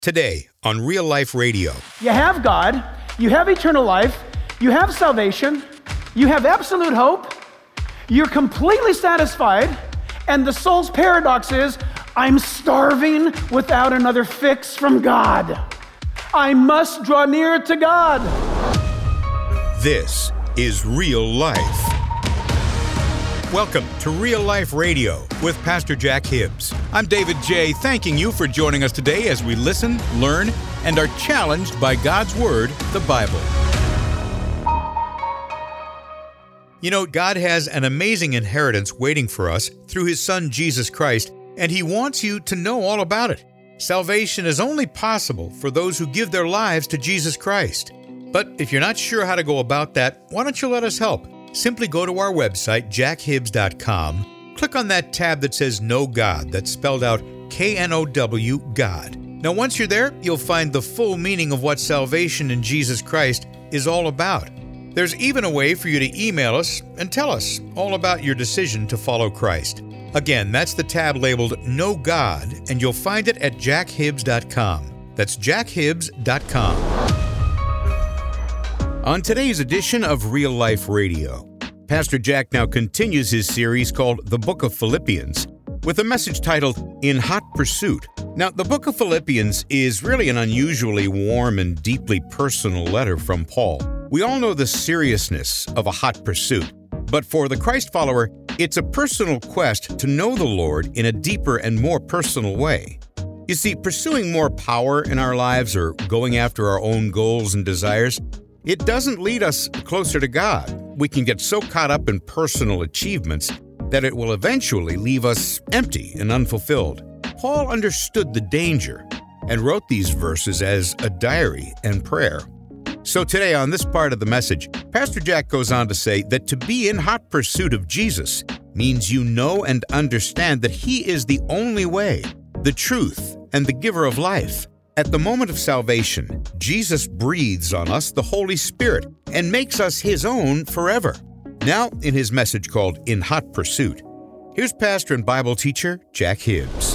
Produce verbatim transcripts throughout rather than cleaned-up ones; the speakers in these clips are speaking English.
Today on Real Life Radio. You have God, you have eternal life, you have salvation, you have absolute hope, you're completely satisfied, and the soul's paradox is, I'm starving without another fix from God. I must draw near to God. This is Real Life. Welcome to Real Life Radio with Pastor Jack Hibbs. I'm David J., thanking you for joining us today as we listen, learn, and are challenged by God's Word, the Bible. You know, God has an amazing inheritance waiting for us through His Son, Jesus Christ, and He wants you to know all about it. Salvation is only possible for those who give their lives to Jesus Christ. But if you're not sure how to go about that, why don't you let us help? Simply go to our website, jack hibbs dot com, click on that tab that says Know God, that's spelled out K N O W, God. Now, once you're there, you'll find the full meaning of what salvation in Jesus Christ is all about. There's even a way for you to email us and tell us all about your decision to follow Christ. Again, that's the tab labeled Know God, and you'll find it at jack hibbs dot com. That's jack hibbs dot com. On today's edition of Real Life Radio, Pastor Jack now continues his series called The Book of Philippians with a message titled In Hot Pursuit. Now, the Book of Philippians is really an unusually warm and deeply personal letter from Paul. We all know the seriousness of a hot pursuit, but for the Christ follower, it's a personal quest to know the Lord in a deeper and more personal way. You see, pursuing more power in our lives or going after our own goals and desires, it doesn't lead us closer to God. We can get so caught up in personal achievements that it will eventually leave us empty and unfulfilled. Paul understood the danger and wrote these verses as a diary and prayer. So today on this part of the message, Pastor Jack goes on to say that to be in hot pursuit of Jesus means you know and understand that He is the only way, the truth, and the giver of life. At the moment of salvation, Jesus breathes on us the Holy Spirit and makes us His own forever. Now, in his message called In Hot Pursuit, here's pastor and Bible teacher Jack Hibbs.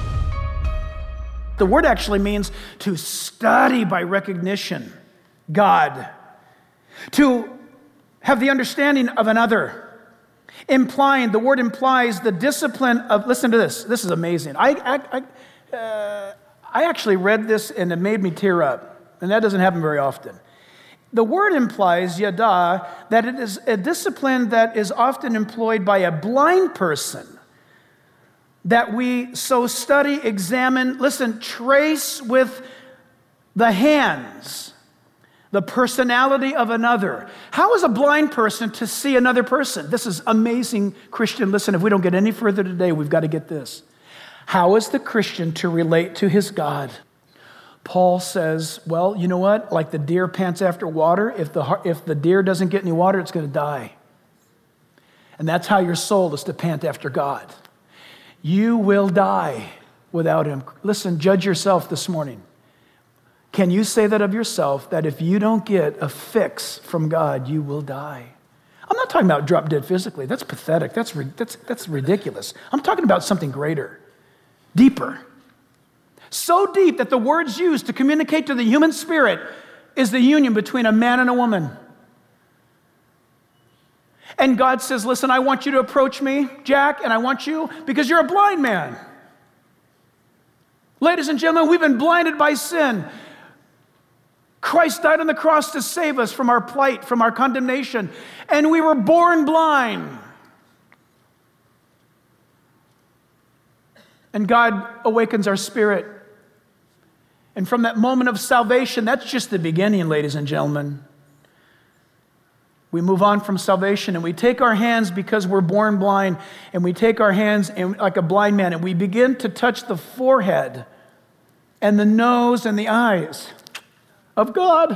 The word actually means to study by recognition, God, to have the understanding of another, implying, the word implies the discipline of, listen to this, this is amazing. I, I, I uh, I actually read this and it made me tear up, and that doesn't happen very often. The word implies, yada, that it is a discipline that is often employed by a blind person, that we so study, examine, listen, trace with the hands, the personality of another. How is a blind person to see another person? This is amazing, Christian. Listen, if we don't get any further today, we've got to get this. How is the Christian to relate to his God? Paul says, well, you know what? Like the deer pants after water, if the, if the deer doesn't get any water, it's going to die. And that's how your soul is to pant after God. You will die without Him. Listen, judge yourself this morning. Can you say that of yourself, that if you don't get a fix from God, you will die? I'm not talking about drop dead physically. That's pathetic. That's, that's, that's ridiculous. I'm talking about something greater. Deeper. So deep that the words used to communicate to the human spirit is the union between a man and a woman. And God says, listen, I want you to approach me, Jack, and I want you, because you're a blind man. Ladies and gentlemen, we've been blinded by sin. Christ died on the cross to save us from our plight, from our condemnation, and we were born blind. And God awakens our spirit. And from that moment of salvation, that's just the beginning, ladies and gentlemen. We move on from salvation and we take our hands, because we're born blind, and we take our hands and, like a blind man, and we begin to touch the forehead and the nose and the eyes of God.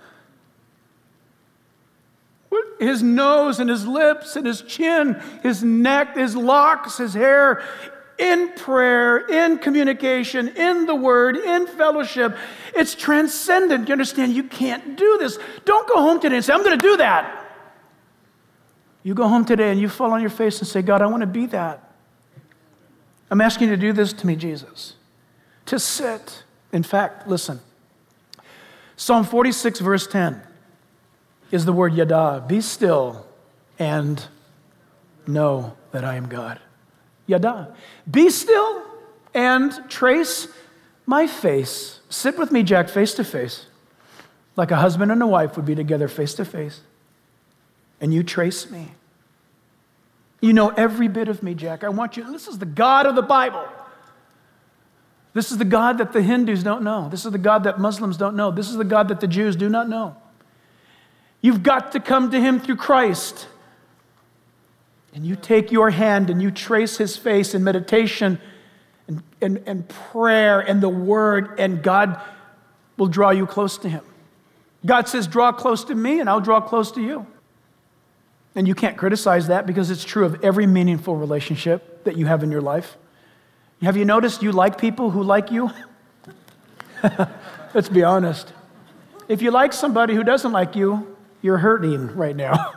His nose and His lips and His chin, His neck, His locks, His hair, in prayer, in communication, in the Word, in fellowship. It's transcendent. You understand? You can't do this. Don't go home today and say, I'm going to do that. You go home today and you fall on your face and say, God, I want to be that. I'm asking you to do this to me, Jesus. To sit In fact, listen. Psalm forty-six, verse ten is the word yada. Be still and know that I am God. Yada. Be still and trace my face. Sit with me, Jack, face to face, like a husband and a wife would be together face to face. And you trace me. You know every bit of me, Jack. I want you, this is the God of the Bible. This is the God that the Hindus don't know. This is the God that Muslims don't know. This is the God that the Jews do not know. You've got to come to Him through Christ. And you take your hand and you trace His face in meditation and, and, and prayer and the Word, and God will draw you close to Him. God says, draw close to me and I'll draw close to you. And you can't criticize that because it's true of every meaningful relationship that you have in your life. Have you noticed you like people who like you? Let's be honest. If you like somebody who doesn't like you, you're hurting right now.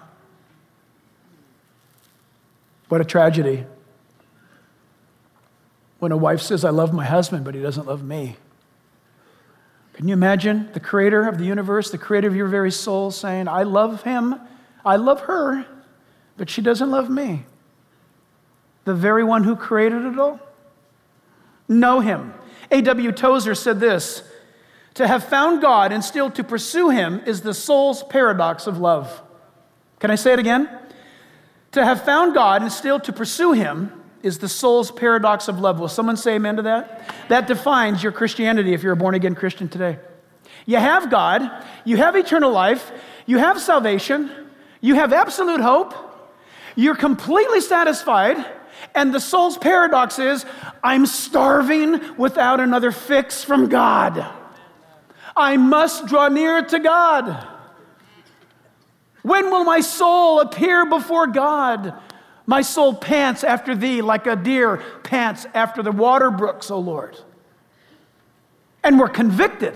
What a tragedy. When a wife says, I love my husband, but he doesn't love me. Can you imagine the creator of the universe, the creator of your very soul saying, I love him, I love her, but she doesn't love me. The very one who created it all? Know him. A W Tozer said this, to have found God and still to pursue him is the soul's paradox of love. Can I say it again? To have found God and still to pursue him is the soul's paradox of love. Will someone say amen to that? That defines your Christianity if you're a born-again Christian today. You have God, you have eternal life, you have salvation, you have absolute hope, you're completely satisfied, and the soul's paradox is, I'm starving without another fix from God. I must draw near to God. When will my soul appear before God? My soul pants after thee like a deer pants after the water brooks, O Lord. And we're convicted.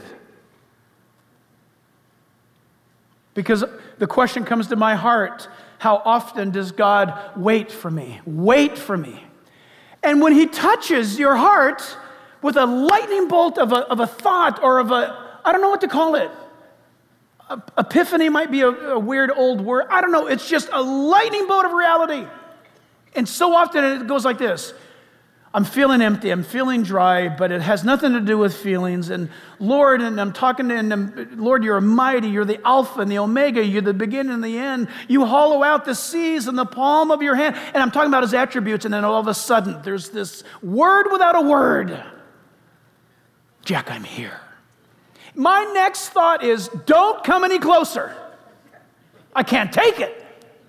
Because the question comes to my heart, how often does God wait for me? Wait for me. And when he touches your heart with a lightning bolt of a, of a thought or of a, I don't know what to call it. Epiphany might be a, a weird old word. I don't know. It's just a lightning bolt of reality. And so often it goes like this. I'm feeling empty. I'm feeling dry, but it has nothing to do with feelings. And Lord, and I'm talking to him, Lord, you're mighty. You're the Alpha and the Omega. You're the beginning and the end. You hollow out the seas in the palm of your hand. And I'm talking about his attributes. And then all of a sudden, there's this word without a word. Jack, I'm here. My next thought is, don't come any closer. I can't take it.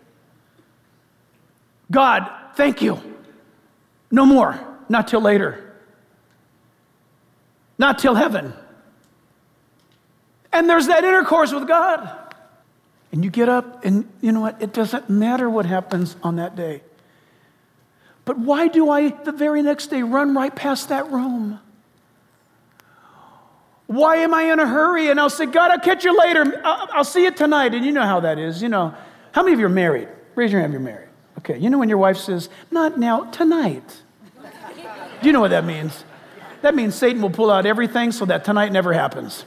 God, thank you. No more. Not till later. Not till heaven. And there's that intercourse with God. And you get up and you know what? It doesn't matter what happens on that day. But why do I, the very next day, run right past that room? Why am I in a hurry? And I'll say, God, I'll catch you later. I'll, I'll see you tonight. And you know how that is. You know, how many of you are married? Raise your hand if you're married. Okay, you know when your wife says, not now, tonight. Do you know what that means? That means Satan will pull out everything so that tonight never happens.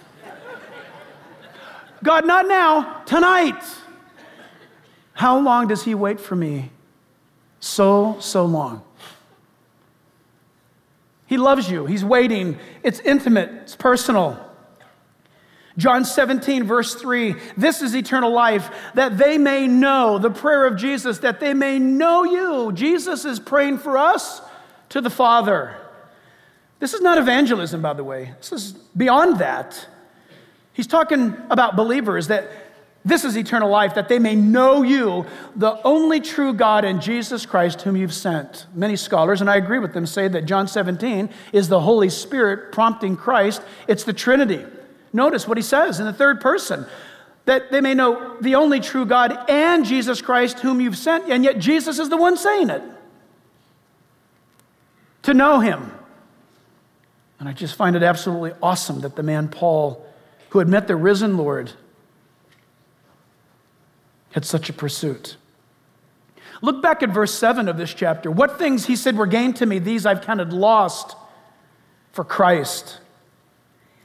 God, not now, tonight. How long does he wait for me? So, so long. He loves you. He's waiting. It's intimate. It's personal. John seventeen, verse three, this is eternal life, that they may know, the prayer of Jesus, that they may know you. Jesus is praying for us to the Father. This is not evangelism, by the way. This is beyond that. He's talking about believers, that this is eternal life, that they may know you, the only true God and Jesus Christ whom you've sent. Many scholars, and I agree with them, say that John seventeen is the Holy Spirit prompting Christ. It's the Trinity. Notice what he says in the third person, that they may know the only true God and Jesus Christ whom you've sent, and yet Jesus is the one saying it. To know him. And I just find it absolutely awesome that the man Paul, who had met the risen Lord, had such a pursuit. Look back at verse seven of this chapter. What things, he said, were gained to me, these I've counted lost for Christ.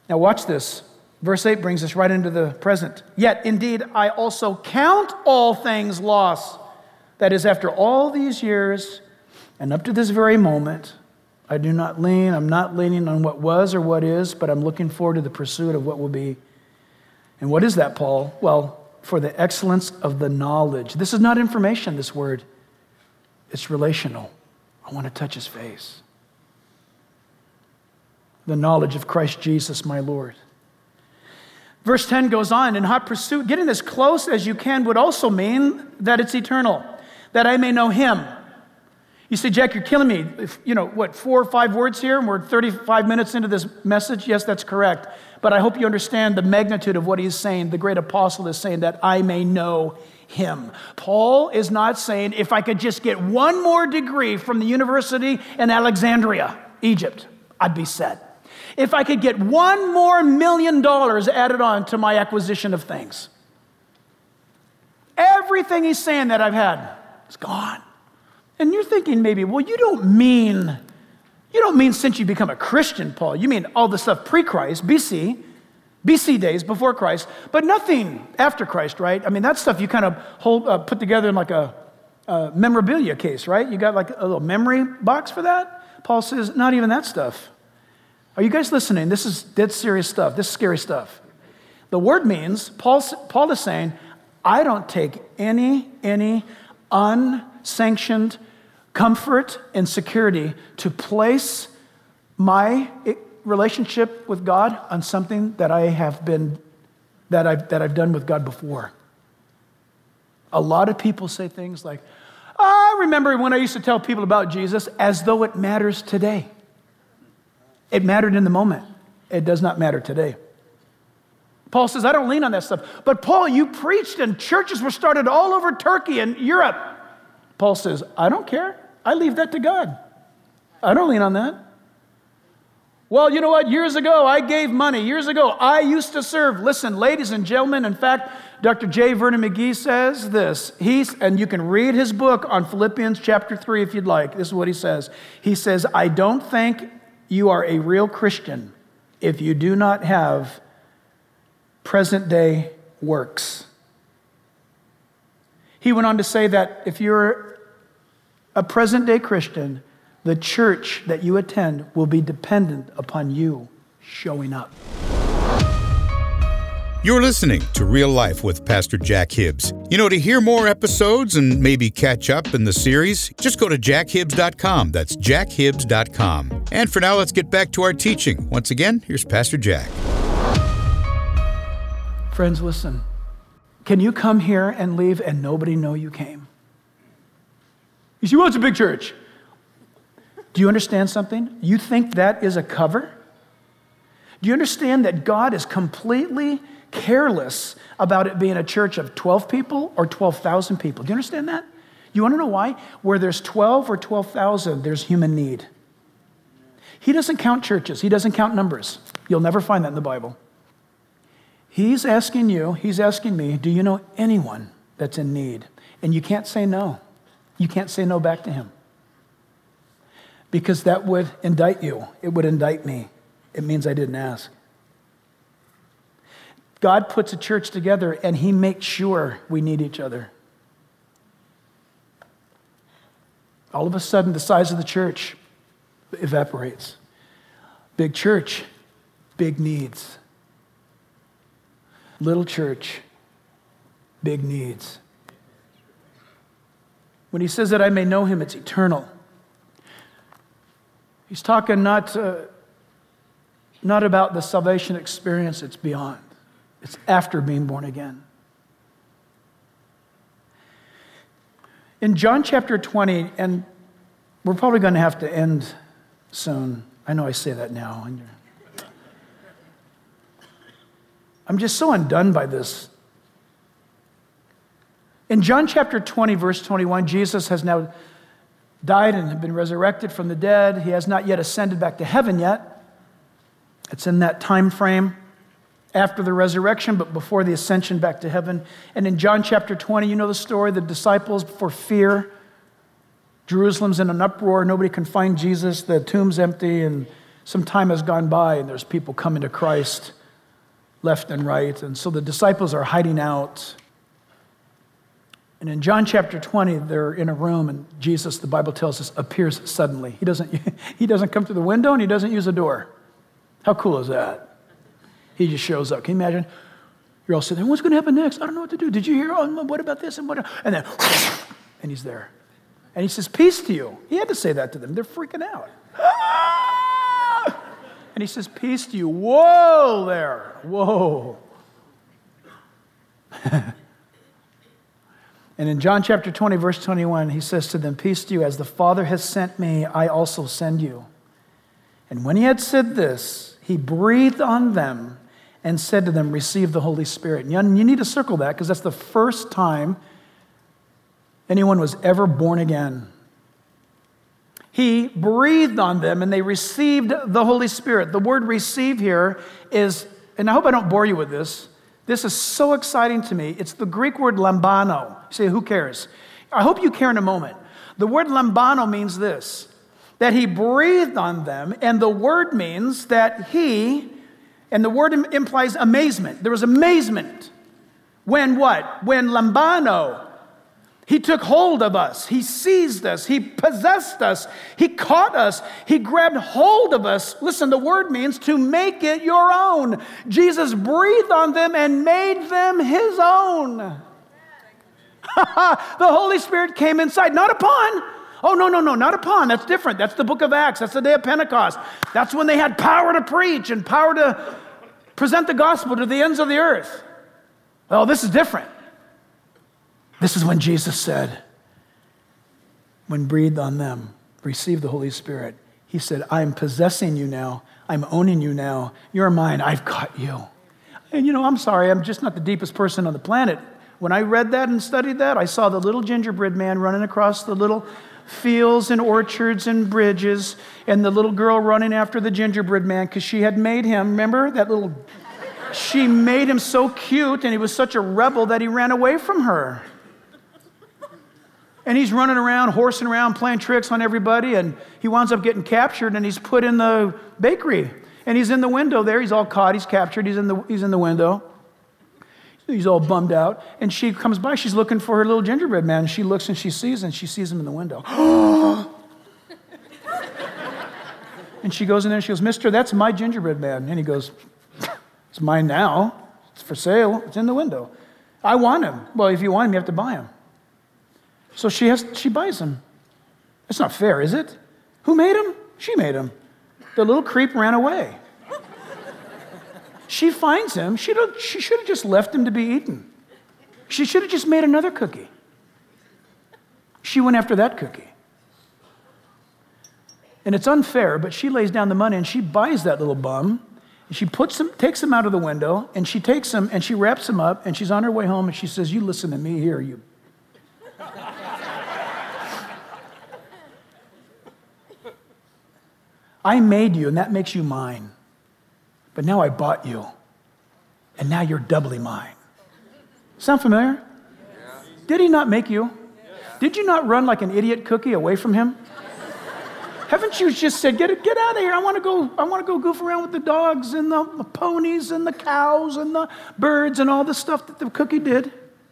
Now watch this. Verse eight brings us right into the present. Yet, indeed, I also count all things loss. That is, after all these years and up to this very moment, I do not lean, I'm not leaning on what was or what is, but I'm looking forward to the pursuit of what will be. And what is that, Paul? Well, for the excellence of the knowledge. This is not information, this word. It's relational. I want to touch his face. The knowledge of Christ Jesus, my Lord. Verse ten goes on, in hot pursuit, getting as close as you can would also mean that it's eternal, that I may know him. You say, Jack, you're killing me. If, you know, what, four or five words here, and we're thirty-five minutes into this message? Yes, that's correct. But I hope you understand the magnitude of what he's saying. The great apostle is saying that I may know him. Paul is not saying, if I could just get one more degree from the university in Alexandria, Egypt, I'd be set. If I could get one more million dollars added on to my acquisition of things. Everything he's saying that I've had is gone. And you're thinking maybe, well, you don't mean, you don't mean since you become a Christian, Paul. You mean all the stuff pre-Christ, B C, B C days before Christ, but nothing after Christ, right? I mean, that stuff you kind of hold, uh, put together in like a, a memorabilia case, right? You got like a little memory box for that? Paul says, not even that stuff. Are you guys listening? This is dead serious stuff. This is scary stuff. The word means, Paul, Paul is saying, I don't take any, any unsanctioned comfort and security to place my relationship with God on something that I have been, that I've, that I've done with God before. A lot of people say things like, I remember when I used to tell people about Jesus as though it matters today. It mattered in the moment. It does not matter today. Paul says, I don't lean on that stuff. But Paul, you preached and churches were started all over Turkey and Europe. Paul says, I don't care. I leave that to God. I don't lean on that. Well, you know what? Years ago, I gave money. Years ago, I used to serve. Listen, ladies and gentlemen, in fact, Doctor J. Vernon McGee says this. He's, and you can read his book on Philippians chapter three if you'd like. This is what he says. He says, I don't think you are a real Christian if you do not have present-day works. He went on to say that if you're a present-day Christian, the church that you attend will be dependent upon you showing up. You're listening to Real Life with Pastor Jack Hibbs. You know, to hear more episodes and maybe catch up in the series, just go to jack hibbs dot com. That's jack hibbs dot com. And for now, let's get back to our teaching. Once again, here's Pastor Jack. Friends, listen. Can you come here and leave and nobody know you came? You say, well, it's a big church. Do you understand something? You think that is a cover? Do you understand that God is completely careless about it being a church of twelve people or twelve thousand people? Do you understand that? You want to know why? Where there's twelve or twelve thousand, there's human need. He doesn't count churches. He doesn't count numbers. You'll never find that in the Bible. He's asking you, he's asking me, do you know anyone that's in need? And you can't say no. You can't say no back to him. Because that would indict you. It would indict me. It means I didn't ask. God puts a church together and he makes sure we need each other. All of a sudden, the size of the church evaporates. Big church, big needs. Little church, big needs. When he says that I may know him, it's eternal. He's talking not, uh, not about the salvation experience, it's beyond. It's after being born again. In John chapter twenty, and we're probably going to have to end soon. I know I say that now. And I'm just so undone by this. In John chapter twenty, verse twenty-one, Jesus has now died and been resurrected from the dead. He has not yet ascended back to heaven yet. It's in that time frame after the resurrection, but before the ascension back to heaven. And in John chapter twenty, you know the story, the disciples, for fear, Jerusalem's in an uproar, nobody can find Jesus, the tomb's empty, and some time has gone by and there's people coming to Christ left and right. And so the disciples are hiding out. And in John chapter twenty, they're in a room and Jesus, the Bible tells us, appears suddenly. He doesn't, he doesn't come through the window and he doesn't use a door. How cool is that? He just shows up. Can you imagine? You're all sitting there, what's going to happen next? I don't know what to do. Did you hear? Oh, what about this? And what? And then, and he's there. And he says, peace to you. He had to say that to them. They're freaking out. Ah! And he says, peace to you. Whoa there. Whoa. And in John chapter twenty, verse twenty-one, he says to them, peace to you. As the Father has sent me, I also send you. And when he had said this, he breathed on them and said to them, receive the Holy Spirit. And you need to circle that because that's the first time anyone was ever born again. He breathed on them and they received the Holy Spirit. The word receive here is, and I hope I don't bore you with this, this is so exciting to me. It's the Greek word lambano. You say, who cares? I hope you care in a moment. The word lambano means this, that he breathed on them, and the word means that he, and the word implies amazement. There was amazement. When what? When lambano, he took hold of us. He seized us. He possessed us. He caught us. He grabbed hold of us. Listen, the word means to make it your own. Jesus breathed on them and made them his own. The Holy Spirit came inside, not upon. Oh, no, no, no, not upon. That's different. That's the book of Acts. That's the day of Pentecost. That's when they had power to preach and power to present the gospel to the ends of the earth. Well, this is different. This is when Jesus said, when breathed on them, receive the Holy Spirit. He said, I'm possessing you now. I'm owning you now. You're mine. I've got you. And you know, I'm sorry, I'm just not the deepest person on the planet. When I read that and studied that, I saw the little gingerbread man running across the little fields and orchards and bridges, and the little girl running after the gingerbread man because she had made him, remember that little, she made him so cute and he was such a rebel that he ran away from her. And he's running around, horsing around, playing tricks on everybody, and he winds up getting captured, and he's put in the bakery. And he's in the window there. He's all caught. He's captured. He's in the, he's in the window. He's all bummed out. And she comes by. She's looking for her little gingerbread man. And she looks and she sees, and she sees him in the window. And she goes in there and she goes, mister, that's my gingerbread man. And he goes, it's mine now. It's for sale. It's in the window. I want him. Well, if you want him, you have to buy him. So she has, she buys him. That's not fair, is it? Who made him? She made him. The little creep ran away. She finds him. She, don't, she should have just left him to be eaten. She should have just made another cookie. She went after that cookie. And it's unfair, but she lays down the money and she buys that little bum. And she puts him, takes him out of the window, and she takes him and she wraps him up, and she's on her way home and she says, you listen to me here, you. I made you, and that makes you mine. But now I bought you, and now you're doubly mine. Sound familiar? Yeah. Did he not make you? Yeah. Did you not run like an idiot cookie away from him? Haven't you just said, get, get out of here. I want to go, I want to go goof around with the dogs and the ponies and the cows and the birds and all the stuff that the cookie did?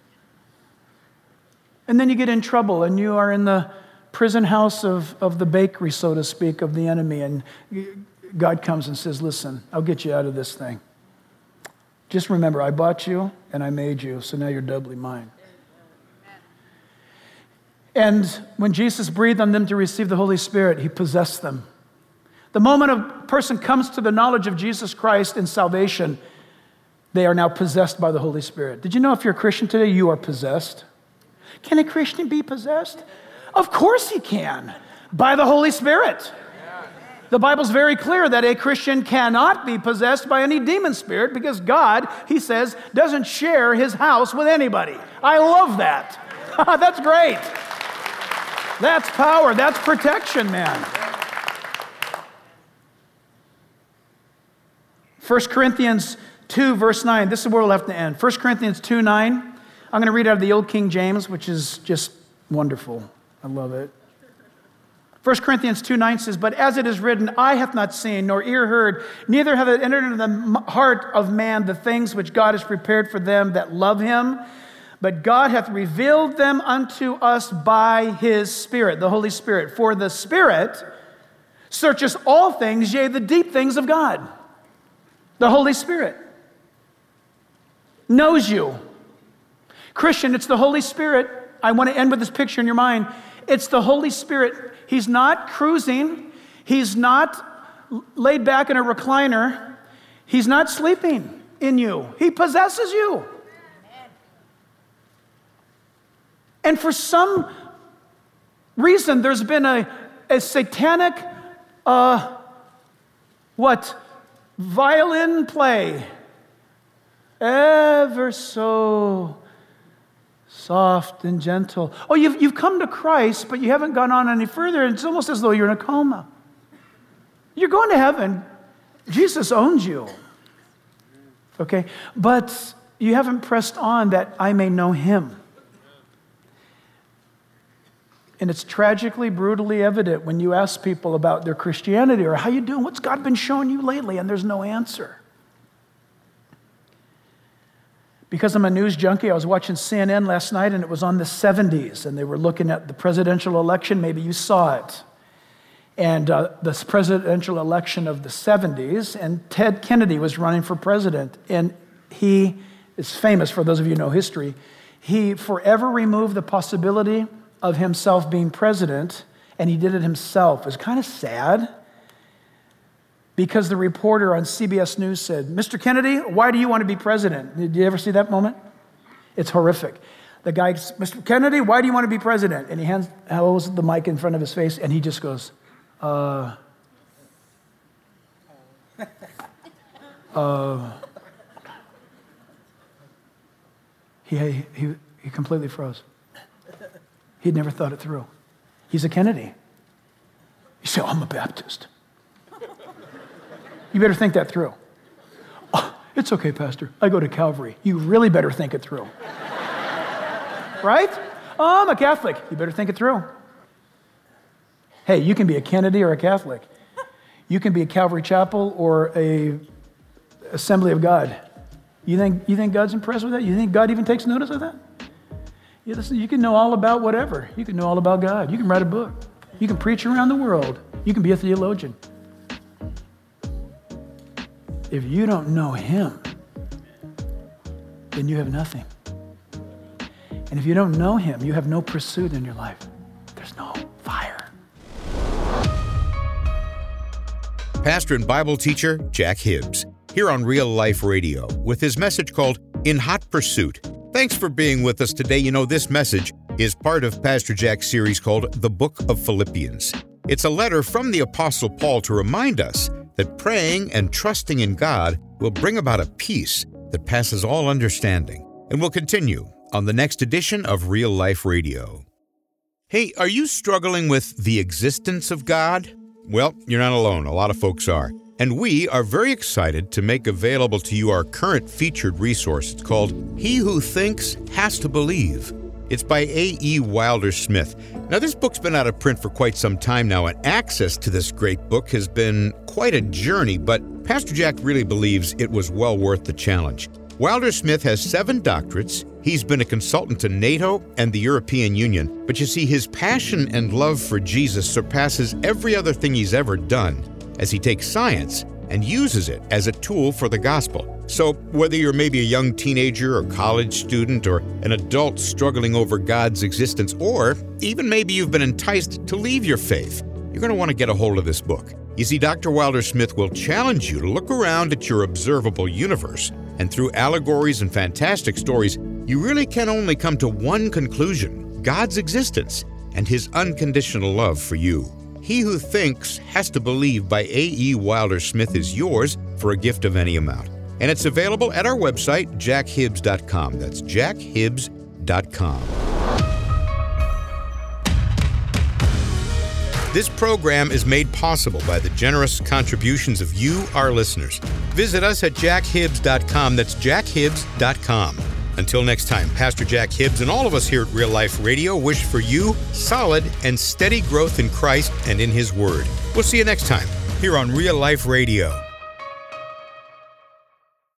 And then you get in trouble, and you are in the prison house of, of the bakery, so to speak, of the enemy, and God comes and says, listen, I'll get you out of this thing. Just remember, I bought you and I made you, so now you're doubly mine. And when Jesus breathed on them to receive the Holy Spirit, he possessed them. The moment a person comes to the knowledge of Jesus Christ in salvation, they are now possessed by the Holy Spirit. Did you know if you're a Christian today, you are possessed? Can a Christian be possessed? Of course he can, by the Holy Spirit. The Bible's very clear that a Christian cannot be possessed by any demon spirit because God, he says, doesn't share his house with anybody. I love that. That's great. That's power. That's protection, man. First Corinthians two, verse nine. This is where we'll have to end. First Corinthians two, nine. I'm going to read out of the Old King James, which is just wonderful. I love it. First Corinthians two nine says, but as it is written, eye hath not seen, nor ear heard, neither hath it entered into the heart of man the things which God has prepared for them that love him. But God hath revealed them unto us by his Spirit, the Holy Spirit. For the Spirit searcheth all things, yea, the deep things of God. The Holy Spirit knows you. Christian, it's the Holy Spirit. I want to end with this picture in your mind. It's the Holy Spirit. He's not cruising. He's not laid back in a recliner. He's not sleeping in you. He possesses you. And for some reason, there's been a, a satanic, uh, what, violin play. Ever so soft and gentle. Oh, you've, you've come to Christ, but you haven't gone on any further. It's almost as though you're in a coma. You're going to heaven. Jesus owns you. Okay? But you haven't pressed on that I may know him. And it's tragically, brutally evident when you ask people about their Christianity or how you doing, what's God been showing you lately? And there's no answer. Because I'm a news junkie, I was watching C N N last night, and it was on the seventies, and they were looking at the presidential election. Maybe you saw it. And uh, the presidential election of the seventies, and Ted Kennedy was running for president, and he is famous, for those of you who know history. He forever removed the possibility of himself being president, and he did it himself. It was kind of sad. Because the reporter on C B S News said, Mister Kennedy, why do you want to be president? Did you ever see that moment? It's horrific. The guy, Mister Kennedy, why do you want to be president? And he hands, holds the mic in front of his face, and he just goes, uh, uh, he, he, he completely froze. He'd never thought it through. He's a Kennedy. You say, oh, I'm a Baptist. You better think that through. Oh, it's okay, Pastor. I go to Calvary. You really better think it through. Right? Oh, I'm a Catholic. You better think it through. Hey, you can be a Kennedy or a Catholic. You can be a Calvary Chapel or a Assembly of God. You think, you think God's impressed with that? You think God even takes notice of that? You, listen, you can know all about whatever. You can know all about God. You can write a book. You can preach around the world. You can be a theologian. If you don't know him, then you have nothing. And if you don't know him, you have no pursuit in your life. There's no fire. Pastor and Bible teacher Jack Hibbs, here on Real Life Radio, with his message called In Hot Pursuit. Thanks for being with us today. You know, this message is part of Pastor Jack's series called The Book of Philippians. It's a letter from the Apostle Paul to remind us that praying and trusting in God will bring about a peace that passes all understanding. And we'll continue on the next edition of Real Life Radio. Hey, are you struggling with the existence of God? Well, you're not alone. A lot of folks are. And we are very excited to make available to you our current featured resource. It's called He Who Thinks Has to Believe. It's by A E Wilder Smith. Now, this book's been out of print for quite some time now, and access to this great book has been quite a journey, but Pastor Jack really believes it was well worth the challenge. Wilder Smith has seven doctorates. He's been a consultant to NATO and the European Union, but you see, his passion and love for Jesus surpasses every other thing he's ever done as he takes science and uses it as a tool for the gospel. So whether you're maybe a young teenager or college student or an adult struggling over God's existence, or even maybe you've been enticed to leave your faith, you're going to want to get a hold of this book. You see, Doctor Wilder Smith will challenge you to look around at your observable universe, and through allegories and fantastic stories, you really can only come to one conclusion: God's existence and his unconditional love for you. He Who Thinks Has to Believe by A E Wilder Smith is yours for a gift of any amount. And it's available at our website, jack hibbs dot com. That's jack hibbs dot com. This program is made possible by the generous contributions of you, our listeners. Visit us at jack hibbs dot com. That's jack hibbs dot com. Until next time, Pastor Jack Hibbs and all of us here at Real Life Radio wish for you solid and steady growth in Christ and in His Word. We'll see you next time here on Real Life Radio.